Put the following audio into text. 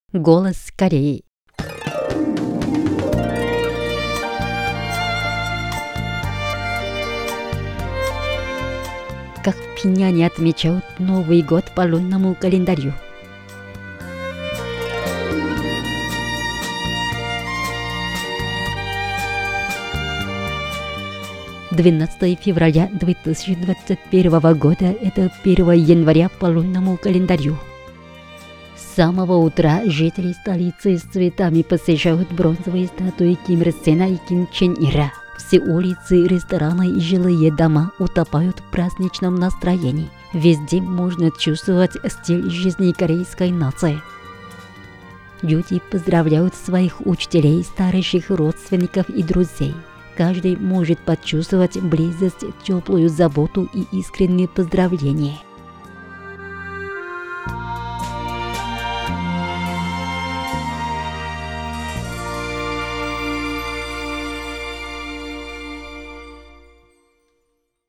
Голос Кореи. Как в Пхеньяне отмечают Новый год по лунному календарю. «12 февраля 2021 года – это 1 января по лунному календарю. С самого утра жители столицы с цветами посещают бронзовые статуи Ким Ир Сена и Ким Чен Ира. Все улицы, рестораны и жилые дома утопают в праздничном настроении. Везде можно чувствовать стиль жизни корейской нации. Люди поздравляют своих учителей, старших родственников и друзей. Каждый может почувствовать близость, теплую заботу и искренние поздравления.